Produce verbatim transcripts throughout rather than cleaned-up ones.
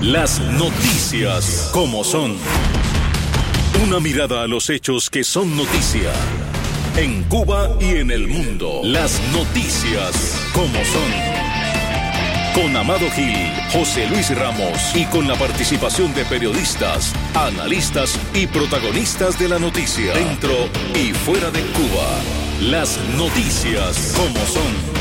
Las noticias como son. Una mirada a los hechos que son noticia. En Cuba y en el mundo. Las noticias como son. Con Amado Gil, José Luis Ramos y con la participación de periodistas, analistas y protagonistas de la noticia. Dentro y fuera de Cuba. Las noticias como son.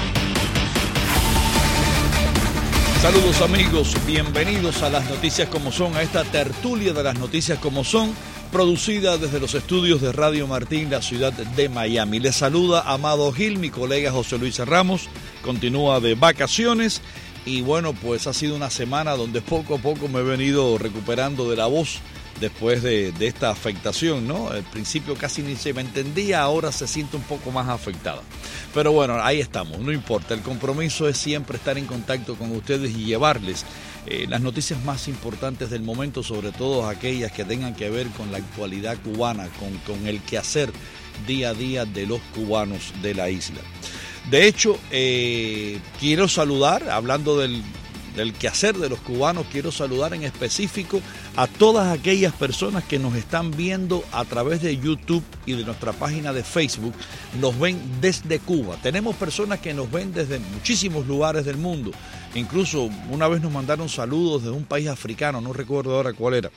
Saludos amigos, bienvenidos a Las Noticias como son, a esta tertulia de Las Noticias como son, producida desde los estudios de Radio Martín, la ciudad de Miami. Les saluda Amado Gil, mi colega José Luis Ramos, continúa de vacaciones y bueno, pues ha sido una semana donde poco a poco me he venido recuperando de la voz después de, de esta afectación, ¿no? Al principio casi ni se me entendía, ahora se siente un poco más afectada. Pero bueno, ahí estamos, no importa. El compromiso es siempre estar en contacto con ustedes y llevarles eh, las noticias más importantes del momento, sobre todo aquellas que tengan que ver con la actualidad cubana, con, con el quehacer día a día de los cubanos de la isla. De hecho, eh, quiero saludar, hablando del... del quehacer de los cubanos, quiero saludar en específico a todas aquellas personas que nos están viendo a través de YouTube y de nuestra página de Facebook, nos ven desde Cuba. Tenemos personas que nos ven desde muchísimos lugares del mundo, incluso una vez nos mandaron saludos de un país africano, no recuerdo ahora cuál era.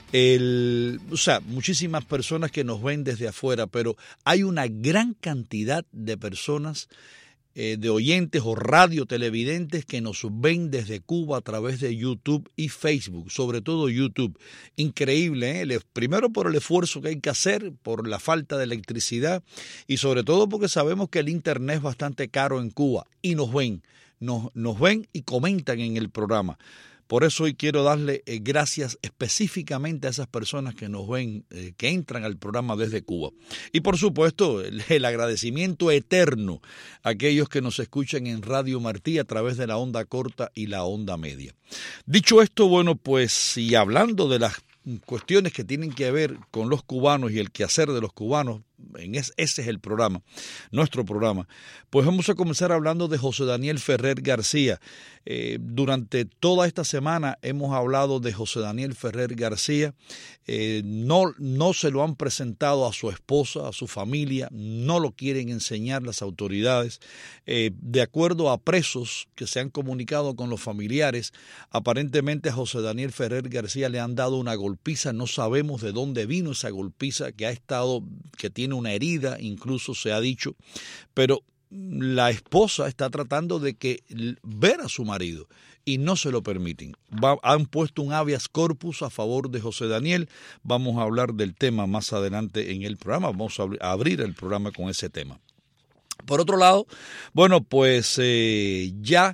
El, o sea, muchísimas personas que nos ven desde afuera, pero hay una gran cantidad de personas de oyentes o radio televidentes que nos ven desde Cuba a través de YouTube y Facebook, sobre todo YouTube. Increíble, ¿eh? Primero por el esfuerzo que hay que hacer, por la falta de electricidad y sobre todo porque sabemos que el internet es bastante caro en Cuba y nos ven, nos, nos ven y comentan en el programa. Por eso hoy quiero darle eh, gracias específicamente a esas personas que nos ven, eh, que entran al programa desde Cuba. Y por supuesto, el, el agradecimiento eterno a aquellos que nos escuchan en Radio Martí a través de la onda corta y la onda media. Dicho esto, bueno, pues y hablando de las cuestiones que tienen que ver con los cubanos y el quehacer de los cubanos, en es, ese es el programa, nuestro programa, pues vamos a comenzar hablando de José Daniel Ferrer García. Eh, durante toda esta semana hemos hablado de José Daniel Ferrer García. Eh, no, no se lo han presentado a su esposa, a su familia, no lo quieren enseñar las autoridades. Eh, de acuerdo a presos que se han comunicado con los familiares, aparentemente a José Daniel Ferrer García le han dado una golpiza, no sabemos de dónde vino esa golpiza, que ha estado, que tiene una herida, incluso se ha dicho, pero la esposa está tratando de que ver a su marido y no se lo permiten. Va, han puesto un habeas corpus a favor de José Daniel. Vamos a hablar del tema más adelante en el programa. Vamos a abrir el programa con ese tema. Por otro lado, bueno, pues eh, ya...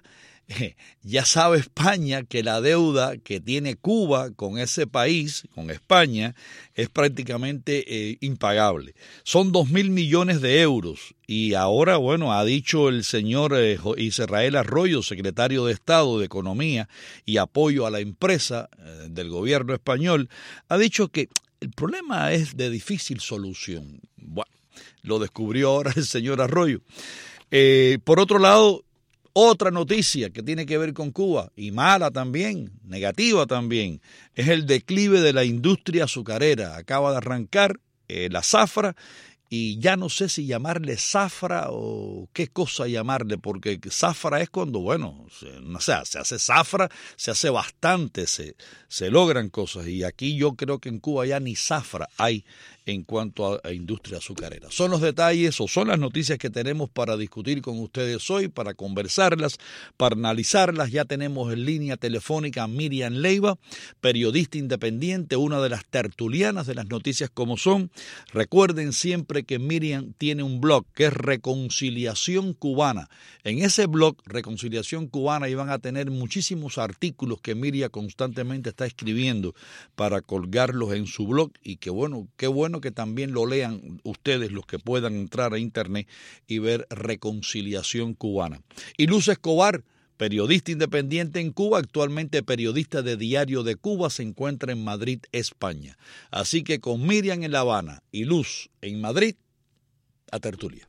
Ya sabe España que la deuda que tiene Cuba con ese país, con España, es prácticamente eh, impagable. Son dos mil millones de euros y ahora, bueno, ha dicho el señor eh, Israel Arroyo, secretario de Estado de Economía y Apoyo a la Empresa eh, del gobierno español, ha dicho que el problema es de difícil solución. Bueno, lo descubrió ahora el señor Arroyo. Eh, por otro lado, otra noticia que tiene que ver con Cuba, y mala también, negativa también, es el declive de la industria azucarera. Acaba de arrancar eh, la zafra, y ya no sé si llamarle zafra o qué cosa llamarle, porque zafra es cuando, bueno, se, o sea, se hace zafra, se hace bastante, se, se logran cosas, y aquí yo creo que en Cuba ya ni zafra hay en cuanto a, a industria azucarera. Son los detalles o son las noticias que tenemos para discutir con ustedes hoy, para conversarlas, para analizarlas. Ya tenemos en línea telefónica a Miriam Leiva, periodista independiente, una de las tertulianas de las noticias como son. Recuerden siempre que Miriam tiene un blog que es Reconciliación Cubana. En ese blog, Reconciliación Cubana, iban a tener muchísimos artículos que Miriam constantemente está escribiendo para colgarlos en su blog, y que bueno, qué bueno que también lo lean ustedes, los que puedan entrar a internet y ver Reconciliación Cubana. Y Luz Escobar, periodista independiente en Cuba, actualmente periodista de Diario de Cuba, se encuentra en Madrid, España. Así que con Miriam en La Habana y Luz en Madrid, a tertulia.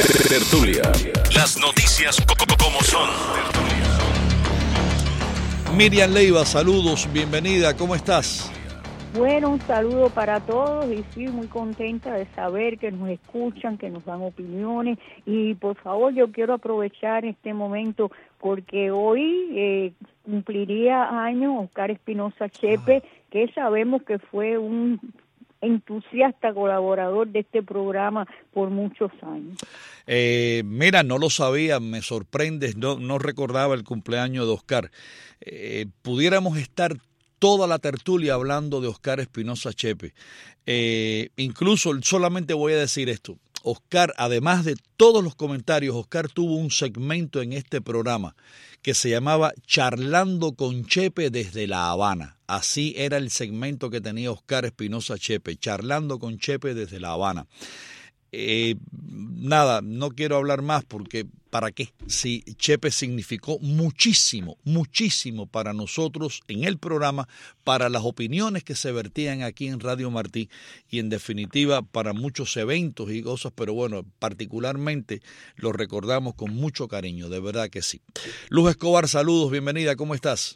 Tertulia. Las noticias como son. Miriam Leiva, saludos, bienvenida, ¿cómo estás? Bueno, un saludo para todos y sí, muy contenta de saber que nos escuchan, que nos dan opiniones y por favor yo quiero aprovechar este momento porque hoy eh, cumpliría años Oscar Espinosa Chepe, ah. que sabemos que fue un entusiasta colaborador de este programa por muchos años. Eh, mira, no lo sabía, me sorprendes, no, no recordaba el cumpleaños de Oscar. Eh, pudiéramos estar toda la tertulia hablando de Oscar Espinosa Chepe. Eh, incluso solamente voy a decir esto. Oscar, además de todos los comentarios, Oscar tuvo un segmento en este programa que se llamaba Charlando con Chepe desde La Habana. Así era el segmento que tenía Oscar Espinosa Chepe, Charlando con Chepe desde La Habana. Eh, nada, no quiero hablar más porque ¿para qué? Si Chepe significó muchísimo, muchísimo para nosotros en el programa, para las opiniones que se vertían aquí en Radio Martí y en definitiva para muchos eventos y cosas, pero bueno, particularmente lo recordamos con mucho cariño, de verdad que sí. Luz Escobar, saludos, bienvenida, ¿cómo estás?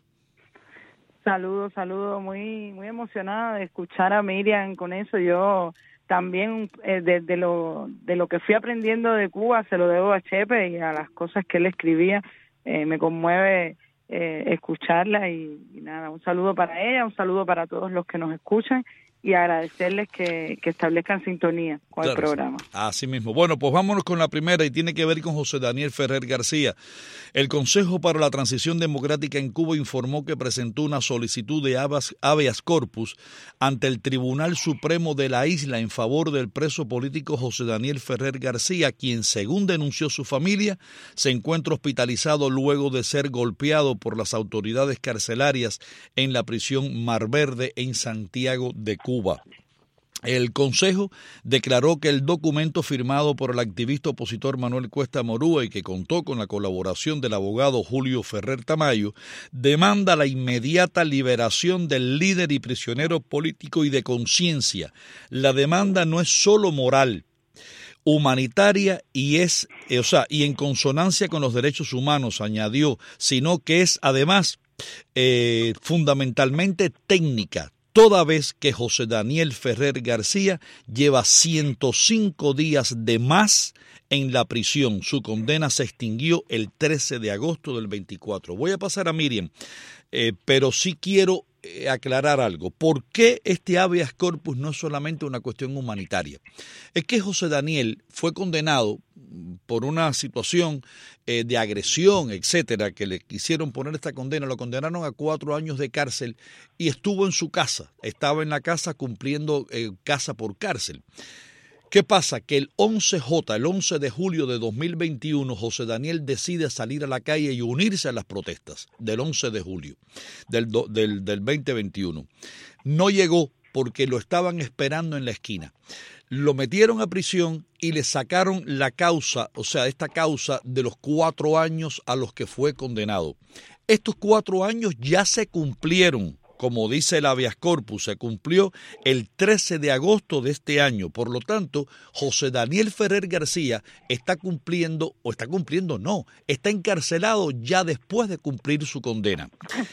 Saludos, saludos, muy, muy emocionada de escuchar a Miriam con eso. Yo también eh, de, de lo de lo que fui aprendiendo de Cuba se lo debo a Chepe y a las cosas que él escribía. Eh, me conmueve eh, escucharla y, y nada, un saludo para ella, un saludo para todos los que nos escuchan y agradecerles que, que establezcan sintonía con claro, el programa. Así mismo. Bueno, pues vámonos con la primera y tiene que ver con José Daniel Ferrer García. El Consejo para la Transición Democrática en Cuba informó que presentó una solicitud de habeas corpus ante el Tribunal Supremo de la isla en favor del preso político José Daniel Ferrer García, quien, según denunció su familia, se encuentra hospitalizado luego de ser golpeado por las autoridades carcelarias en la prisión Mar Verde en Santiago de Cuba. El Consejo declaró que el documento firmado por el activista opositor Manuel Cuesta Morúa y que contó con la colaboración del abogado Julio Ferrer Tamayo demanda la inmediata liberación del líder y prisionero político y de conciencia. La demanda no es solo moral, humanitaria y es, o sea, y en consonancia con los derechos humanos, añadió, sino que es además eh, fundamentalmente técnica, toda vez que José Daniel Ferrer García lleva ciento cinco días de más en la prisión. Su condena se extinguió el trece de agosto del veinticuatro. Voy a pasar a Miriam, eh, pero sí quiero eh, aclarar algo. ¿Por qué este habeas corpus no es solamente una cuestión humanitaria? Es que José Daniel fue condenado por una situación eh, de agresión, etcétera, que le quisieron poner esta condena, lo condenaron a cuatro años de cárcel y estuvo en su casa, estaba en la casa cumpliendo eh, casa por cárcel. ¿Qué pasa? Que el once J, el once de julio de dos mil veintiuno, José Daniel decide salir a la calle y unirse a las protestas del once de julio del, del, del veinte veintiuno. No llegó porque lo estaban esperando en la esquina. Lo metieron a prisión y le sacaron la causa, o sea, esta causa de los cuatro años a los que fue condenado. Estos cuatro años ya se cumplieron, como dice el habeas corpus, se cumplió el trece de agosto de este año. Por lo tanto, José Daniel Ferrer García está cumpliendo, o está cumpliendo, no, está encarcelado ya después de cumplir su condena.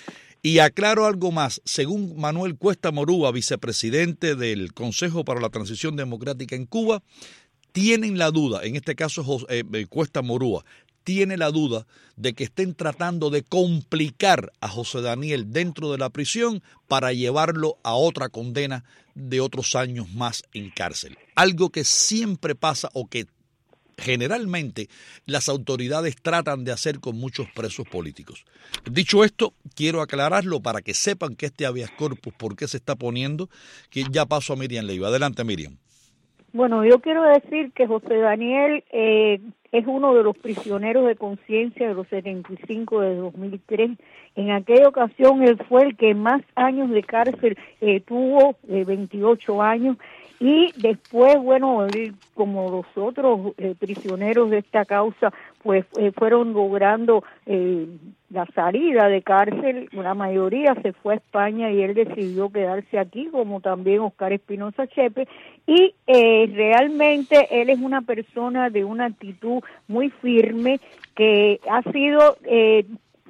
Y aclaro algo más, según Manuel Cuesta Morúa, vicepresidente del Consejo para la Transición Democrática en Cuba, tienen la duda, en este caso eh, Cuesta Morúa, tiene la duda de que estén tratando de complicar a José Daniel dentro de la prisión para llevarlo a otra condena de otros años más en cárcel. Algo que siempre pasa o que generalmente las autoridades tratan de hacer con muchos presos políticos. Dicho esto, quiero aclararlo para que sepan que este habeas corpus, por qué se está poniendo, que ya paso a Miriam Leiva. Adelante, Miriam. Bueno, yo quiero decir que José Daniel eh, es uno de los prisioneros de conciencia de los setenta y cinco de dos mil tres. En aquella ocasión él fue el que más años de cárcel eh, tuvo, eh, veintiocho años, y después, bueno, él, como los otros eh, prisioneros de esta causa, pues eh, fueron logrando eh, la salida de cárcel. La mayoría se fue a España y él decidió quedarse aquí, como también Oscar Espinosa Chepe, y eh, realmente él es una persona de una actitud muy firme que ha sido eh,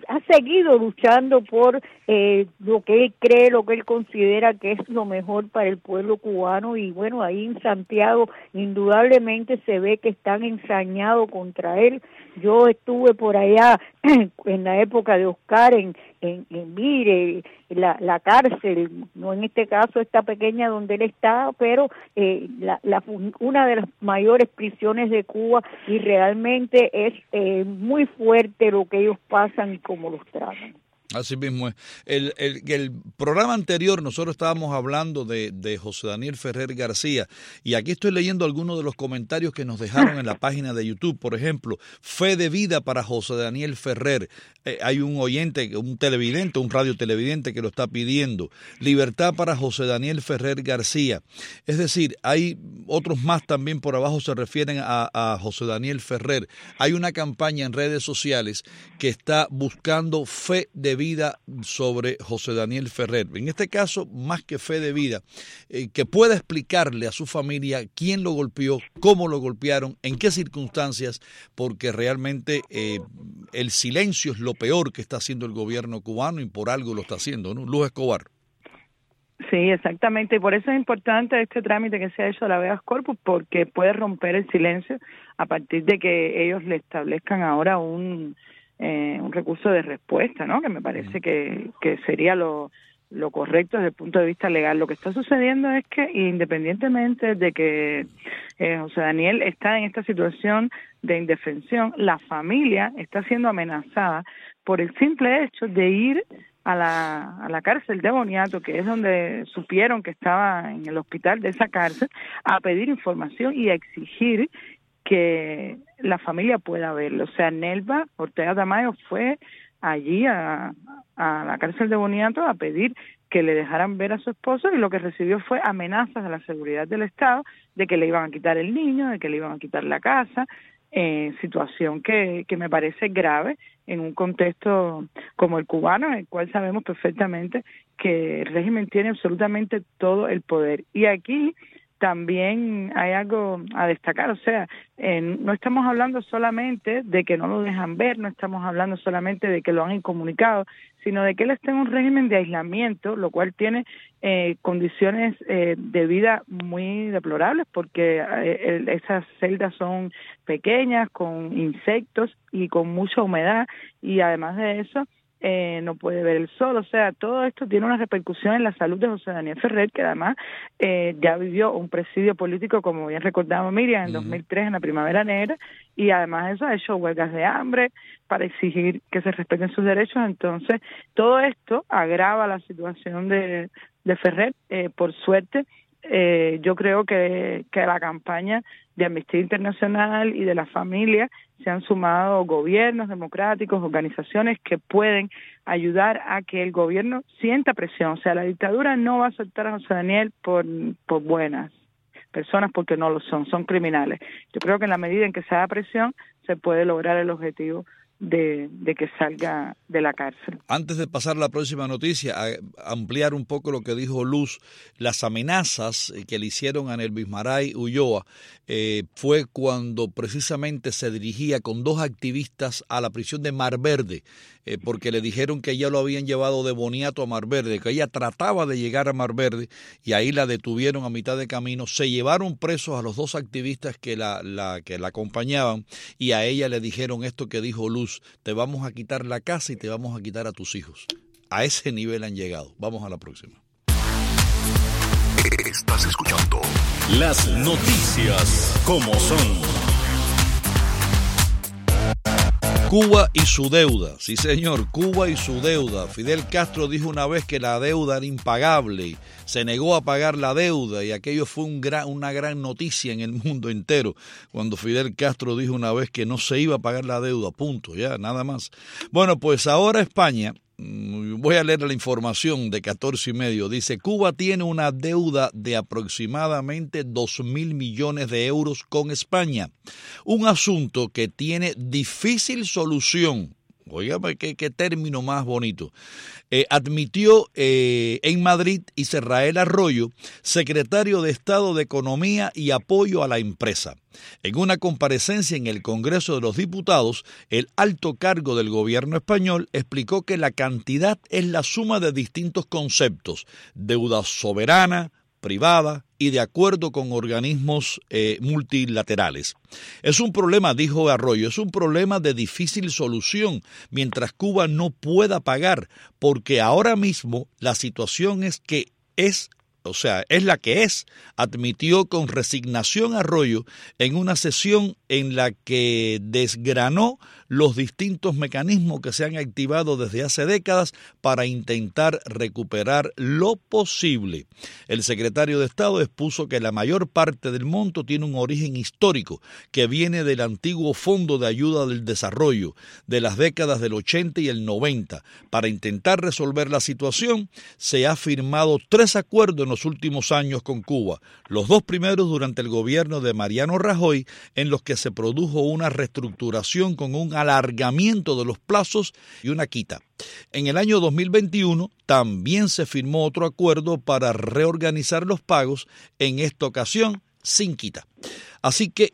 ha seguido luchando por eh, lo que él cree, lo que él considera que es lo mejor para el pueblo cubano, y bueno, ahí en Santiago indudablemente se ve que están ensañados contra él. Yo estuve por allá en la época de Oscar en, en, en Mire, la, la cárcel, no en este caso esta pequeña donde él está, pero eh, la, la, una de las mayores prisiones de Cuba, y realmente es eh, muy fuerte lo que ellos pasan y cómo los tratan. Así mismo es. El, el, el programa anterior nosotros estábamos hablando de, de José Daniel Ferrer García, y aquí estoy leyendo algunos de los comentarios que nos dejaron en la página de YouTube. Por ejemplo, fe de vida para José Daniel Ferrer. Eh, hay un oyente, un televidente, un radio televidente que lo está pidiendo. Libertad para José Daniel Ferrer García. Es decir, hay otros más también por abajo se refieren a, a José Daniel Ferrer. Hay una campaña en redes sociales que está buscando fe de vida vida sobre José Daniel Ferrer. En este caso, más que fe de vida, eh, que pueda explicarle a su familia quién lo golpeó, cómo lo golpearon, en qué circunstancias, porque realmente eh, el silencio es lo peor que está haciendo el gobierno cubano, y por algo lo está haciendo, ¿no? Luz Escobar. Sí, exactamente, y por eso es importante este trámite que se ha hecho a la habeas corpus, porque puede romper el silencio a partir de que ellos le establezcan ahora un Eh, un recurso de respuesta, ¿no? Que me parece que, que sería lo, lo correcto desde el punto de vista legal. Lo que está sucediendo es que, independientemente de que eh, José Daniel está en esta situación de indefensión, la familia está siendo amenazada por el simple hecho de ir a la, a la cárcel de Boniato, que es donde supieron que estaba en el hospital de esa cárcel, a pedir información y a exigir que la familia pueda verlo. O sea, Nelva Ortega Tamayo fue allí a, a la cárcel de Boniato a pedir que le dejaran ver a su esposo, y lo que recibió fue amenazas de la seguridad del Estado de que le iban a quitar el niño, de que le iban a quitar la casa, eh, situación que, que me parece grave en un contexto como el cubano, en el cual sabemos perfectamente que el régimen tiene absolutamente todo el poder. Y aquí también hay algo a destacar, o sea, eh, no estamos hablando solamente de que no lo dejan ver, no estamos hablando solamente de que lo han incomunicado, sino de que él está en un régimen de aislamiento, lo cual tiene eh, condiciones eh, de vida muy deplorables, porque eh, esas celdas son pequeñas, con insectos y con mucha humedad, y además de eso, Eh, no puede ver el sol. O sea, todo esto tiene una repercusión en la salud de José Daniel Ferrer, que además eh, ya vivió un presidio político, como bien recordaba Miriam, en uh-huh. dos mil tres, en la Primavera Negra, y además de eso ha hecho huelgas de hambre para exigir que se respeten sus derechos. Entonces, todo esto agrava la situación de, de Ferrer. Eh, por suerte, eh, yo creo que, que la campaña de Amnistía Internacional y de la familia se han sumado gobiernos democráticos, organizaciones que pueden ayudar a que el gobierno sienta presión. O sea, la dictadura no va a soltar a José Daniel por, por buenas personas, porque no lo son, son criminales. Yo creo que en la medida en que se haga presión, se puede lograr el objetivo de, de que salga de la cárcel. Antes de pasar a la próxima noticia, a ampliar un poco lo que dijo Luz, las amenazas que le hicieron a Nelvis Maray Ulloa eh, fue cuando precisamente se dirigía con dos activistas a la prisión de Mar Verde, eh, porque le dijeron que ella lo habían llevado de Boniato a Mar Verde, que ella trataba de llegar a Mar Verde, y ahí la detuvieron a mitad de camino. Se llevaron presos a los dos activistas que la, la, que la acompañaban, y a ella le dijeron esto que dijo Luz: te vamos a quitar la casa y te vamos a quitar a tus hijos. A ese nivel han llegado. Vamos a la próxima. Estás escuchando las noticias como son. Cuba y su deuda. Sí, señor, Cuba y su deuda. Fidel Castro dijo una vez que la deuda era impagable y se negó a pagar la deuda, y aquello fue un gran, una gran noticia en el mundo entero cuando Fidel Castro dijo una vez que no se iba a pagar la deuda, punto, ya, nada más. Bueno, pues ahora España, voy a leer la información de catorce y medio, dice: Cuba tiene una deuda de aproximadamente dos mil millones de euros con España, un asunto que tiene difícil solución. Óigame, qué, qué término más bonito. Eh, admitió eh, en Madrid Israel Arroyo, secretario de Estado de Economía y Apoyo a la Empresa. En una comparecencia en el Congreso de los Diputados, el alto cargo del gobierno español explicó que la cantidad es la suma de distintos conceptos: deuda soberana, privada y de acuerdo con organismos eh, multilaterales. Es un problema, dijo Arroyo, es un problema de difícil solución mientras Cuba no pueda pagar, porque ahora mismo la situación es que es, o sea, es la que es, admitió con resignación Arroyo en una sesión en la que desgranó los distintos mecanismos que se han activado desde hace décadas para intentar recuperar lo posible. El secretario de Estado expuso que la mayor parte del monto tiene un origen histórico que viene del antiguo Fondo de Ayuda del Desarrollo de las décadas del ochenta y el noventa. Para intentar resolver la situación, se ha firmado tres acuerdos en los últimos años con Cuba, los dos primeros durante el gobierno de Mariano Rajoy, en los que se produjo una reestructuración con un alargamiento de los plazos y una quita. En el año dos mil veintiuno también se firmó otro acuerdo para reorganizar los pagos, en esta ocasión sin quita. Así que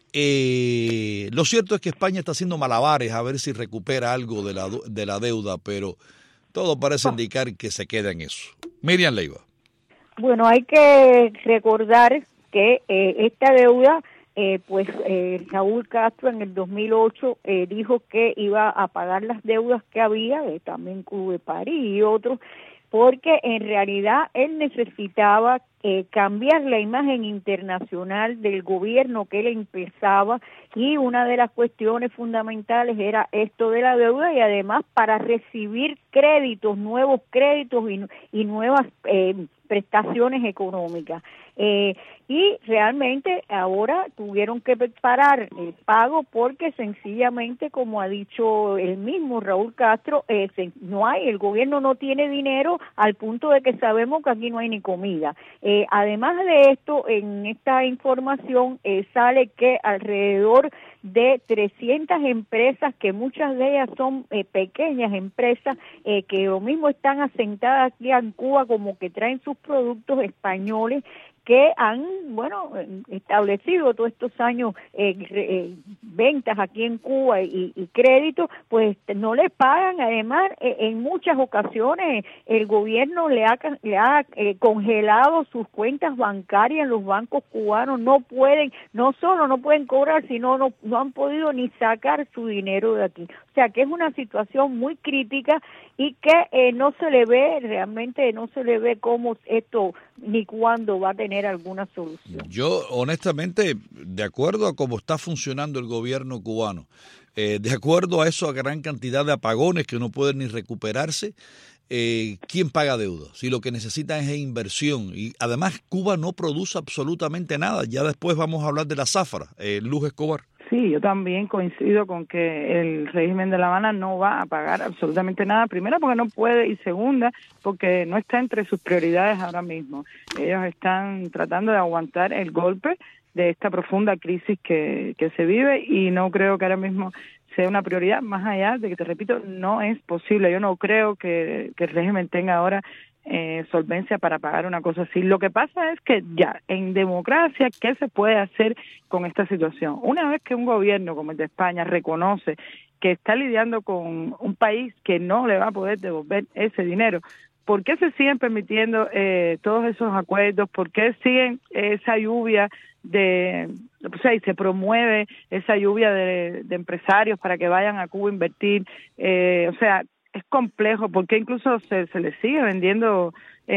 eh, lo cierto es que España está haciendo malabares a ver si recupera algo de la, de la deuda, pero todo parece indicar que se queda en eso. Miriam Leiva. Bueno, hay que recordar que eh, esta deuda, eh, pues eh, Raúl Castro en el dos mil ocho eh, dijo que iba a pagar las deudas que había, eh, también Cuba de París y otros, porque en realidad él necesitaba eh, cambiar la imagen internacional del gobierno que él empezaba, y una de las cuestiones fundamentales era esto de la deuda, y además para recibir créditos, nuevos créditos y, y nuevas eh, prestaciones económicas. Eh, y realmente ahora tuvieron que parar el pago porque sencillamente, como ha dicho el mismo Raúl Castro, eh, se, no hay, el gobierno no tiene dinero, al punto de que sabemos que aquí no hay ni comida. Eh, además de esto, en esta información eh, sale que alrededor de trescientas empresas, que muchas de ellas son eh, pequeñas empresas, eh, que lo mismo están asentadas aquí en Cuba, como que traen sus productos españoles, que han, bueno, establecido todos estos años eh, eh, ventas aquí en Cuba y, y créditos, pues no les pagan. Además, eh, en muchas ocasiones el gobierno le ha, le ha eh, congelado sus cuentas bancarias en los bancos cubanos. No pueden, no solo no pueden cobrar, sino no, no han podido ni sacar su dinero de aquí. O sea, que es una situación muy crítica y que eh, no se le ve, realmente no se le ve cómo esto ni cuándo va a tener alguna solución. Yo, honestamente, de acuerdo a cómo está funcionando el gobierno cubano, eh, de acuerdo a eso, a gran cantidad de apagones que no pueden ni recuperarse, eh, ¿quién paga deuda? Si lo que necesitan es inversión. Y además, Cuba no produce absolutamente nada. Ya después vamos a hablar de la zafra, eh, Luz Escobar. Sí, yo también coincido con que el régimen de La Habana no va a pagar absolutamente nada. Primera, porque no puede, y segunda, porque no está entre sus prioridades ahora mismo. Ellos están tratando de aguantar el golpe de esta profunda crisis que, que se vive, y no creo que ahora mismo sea una prioridad, más allá de que, te repito, no es posible. Yo no creo que, que el régimen tenga ahora Eh, solvencia para pagar una cosa así. Lo que pasa es que ya, en democracia, ¿qué se puede hacer con esta situación? Una vez que un gobierno como el de España reconoce que está lidiando con un país que no le va a poder devolver ese dinero, ¿por qué se siguen permitiendo eh, todos esos acuerdos? ¿Por qué siguen esa lluvia de, o sea, y se promueve esa lluvia de, de empresarios para que vayan a Cuba a invertir? Eh, o sea, es complejo, porque incluso se, se les sigue vendiendo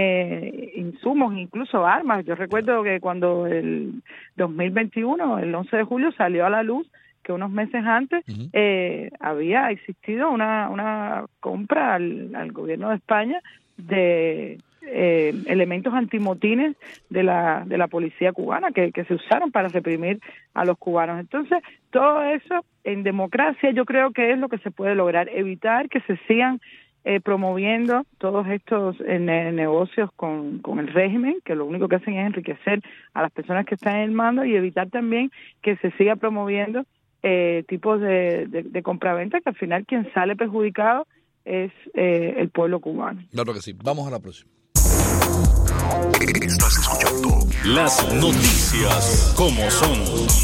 eh, insumos, incluso armas. Yo recuerdo que cuando el dos mil veintiuno, el once de julio, salió a la luz que unos meses antes uh-huh. eh, había existido una, una compra al, al gobierno de España de eh, elementos antimotines de la de la policía cubana que, que se usaron para reprimir a los cubanos. Entonces, todo eso en democracia yo creo que es lo que se puede lograr, evitar que se sigan eh, promoviendo todos estos eh, ne- negocios con, con el régimen, que lo único que hacen es enriquecer a las personas que están en el mando, y evitar también que se siga promoviendo eh, tipos de, de, de compraventa, que al final quien sale perjudicado es eh, el pueblo cubano. Claro que sí. Vamos a la próxima. Estás escuchando las noticias como son.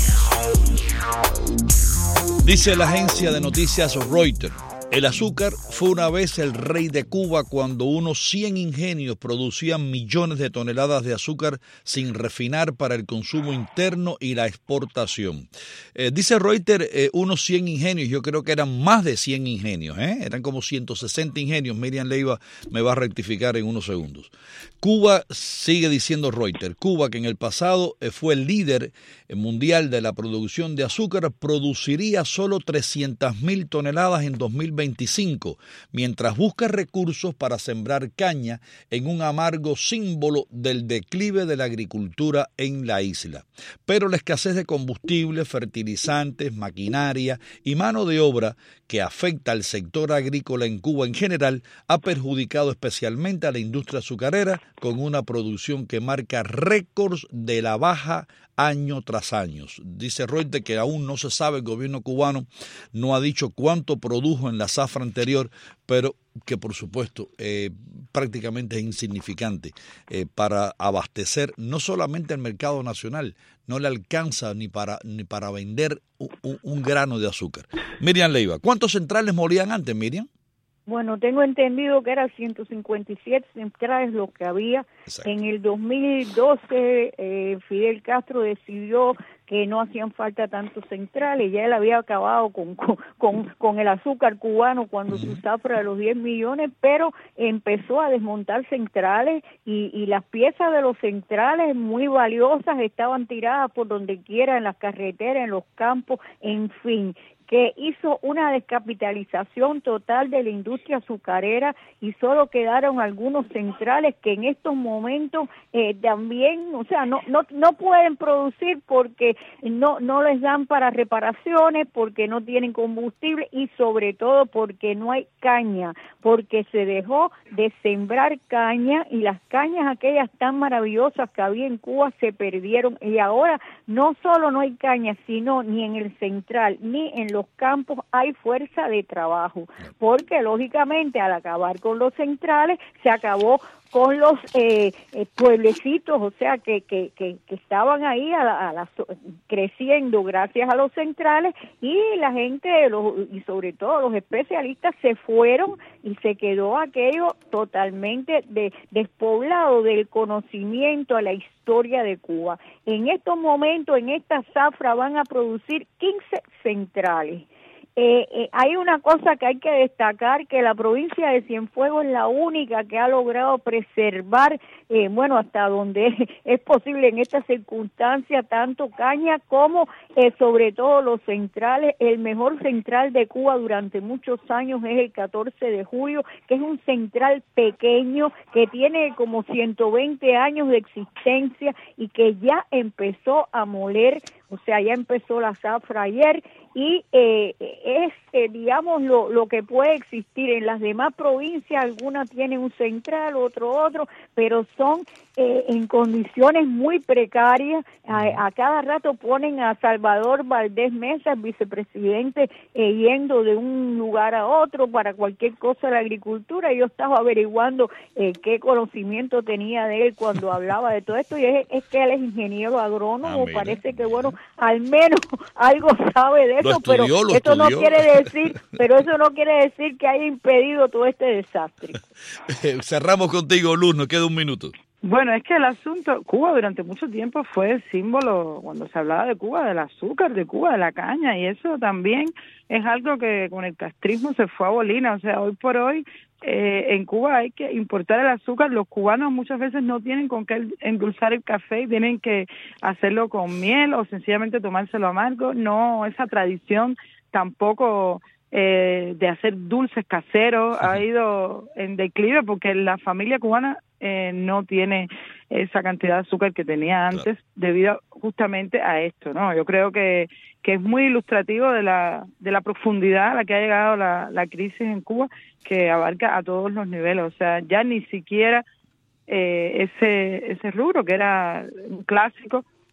Dice la agencia de noticias Reuters: el azúcar fue una vez el rey de Cuba cuando unos cien ingenios producían millones de toneladas de azúcar sin refinar para el consumo interno y la exportación. Eh, dice Reuters eh, unos cien ingenios, yo creo que eran más de cien ingenios, ¿eh? Eran como ciento sesenta ingenios. Miriam Leiva me va a rectificar en unos segundos. Cuba, sigue diciendo Reuters, Cuba, que en el pasado eh, fue el líder mundial de la producción de azúcar, produciría solo trescientas mil toneladas en dos mil veinticinco, mientras busca recursos para sembrar caña en un amargo símbolo del declive de la agricultura en la isla. Pero la escasez de combustible, fertilizantes, maquinaria y mano de obra que afecta al sector agrícola en Cuba en general ha perjudicado especialmente a la industria azucarera, con una producción que marca récords de la baja año tras año. Dice Reuters que aún no se sabe, el gobierno cubano no ha dicho cuánto produjo en la zafra anterior, pero que por supuesto eh, prácticamente es insignificante eh, para abastecer no solamente el mercado nacional, no le alcanza ni para ni para vender un, un, un grano de azúcar. Miriam Leiva, ¿cuántos centrales molían antes, Miriam? Bueno, tengo entendido que eran ciento cincuenta y siete centrales lo que había. Exacto. En el dos mil doce, eh, Fidel Castro decidió que no hacían falta tantos centrales, ya él había acabado con con, con el azúcar cubano cuando uh-huh. su zafra de los diez millones, pero empezó a desmontar centrales y, y las piezas de los centrales muy valiosas estaban tiradas por donde quiera, en las carreteras, en los campos, en fin, que hizo una descapitalización total de la industria azucarera y solo quedaron algunos centrales que en estos momentos eh, también, o sea, no no no pueden producir porque no no les dan para reparaciones, porque no tienen combustible y sobre todo porque no hay caña, porque se dejó de sembrar caña y las cañas aquellas tan maravillosas que había en Cuba se perdieron y ahora no solo no hay caña, sino ni en el central ni en los campos hay fuerza de trabajo, porque lógicamente al acabar con los centrales se acabó con los eh, eh, pueblecitos, o sea, que que, que, que estaban ahí a la, a la, creciendo gracias a los centrales y la gente, los, y sobre todo los especialistas, se fueron y se quedó aquello totalmente de, despoblado del conocimiento a la historia de Cuba. En estos momentos, en esta zafra van a producir quince centrales. Eh, eh, hay una cosa que hay que destacar, que la provincia de Cienfuegos es la única que ha logrado preservar, eh, bueno, hasta donde es posible en esta circunstancia, tanto caña como eh, sobre todo los centrales. El mejor central de Cuba durante muchos años es el catorce de julio, que es un central pequeño que tiene como ciento veinte años de existencia y que ya empezó a moler, o sea, ya empezó la zafra ayer y eh, es, eh, digamos, lo, lo que puede existir. En las demás provincias, algunas tienen un central, otro otro, pero son eh, en condiciones muy precarias. A, a cada rato ponen a Salvador Valdés Mesa, el vicepresidente, eh, yendo de un lugar a otro para cualquier cosa de la agricultura. Yo estaba averiguando eh, qué conocimiento tenía de él cuando hablaba de todo esto, y es, es que él es ingeniero agrónomo. Ah, parece que, bueno, al menos algo sabe de eso, estudió, pero eso no quiere decir, pero eso no quiere decir que haya impedido todo este desastre. Cerramos contigo, Luz, nos queda un minuto. Bueno, es que el asunto, Cuba durante mucho tiempo fue el símbolo, cuando se hablaba de Cuba, del azúcar, de Cuba, de la caña, y eso también es algo que con el castrismo se fue a bolina. O sea, hoy por hoy eh, en Cuba hay que importar el azúcar. Los cubanos muchas veces no tienen con qué endulzar el café y tienen que hacerlo con miel o sencillamente tomárselo amargo. No, esa tradición tampoco eh, de hacer dulces caseros ha ido en declive, porque la familia cubana eh, no tiene esa cantidad de azúcar que tenía antes, claro, debido justamente a esto, ¿no? Yo creo que que es muy ilustrativo de la de la profundidad a la que ha llegado la, la crisis en Cuba, que abarca a todos los niveles. O sea, ya ni siquiera eh, ese ese rubro que era un clásico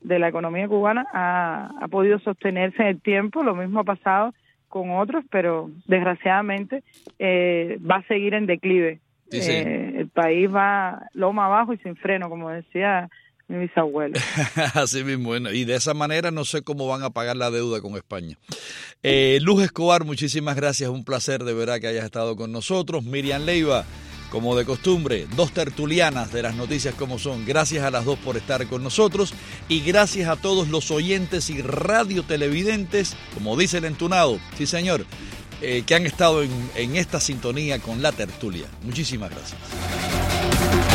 de la economía cubana ha, ha podido sostenerse en el tiempo. Lo mismo ha pasado con otros, pero desgraciadamente eh, va a seguir en declive. Sí, sí. Eh, el país va loma abajo y sin freno, como decía mi bisabuelo. Así mismo, bueno, y de esa manera no sé cómo van a pagar la deuda con España. Eh, Luz Escobar, muchísimas gracias, un placer de verdad que hayas estado con nosotros. Miriam Leiva, como de costumbre, dos tertulianas de las noticias como son. Gracias a las dos por estar con nosotros y gracias a todos los oyentes y radiotelevidentes, como dice el entunado, sí señor, eh, que han estado en, en esta sintonía con la tertulia. Muchísimas gracias.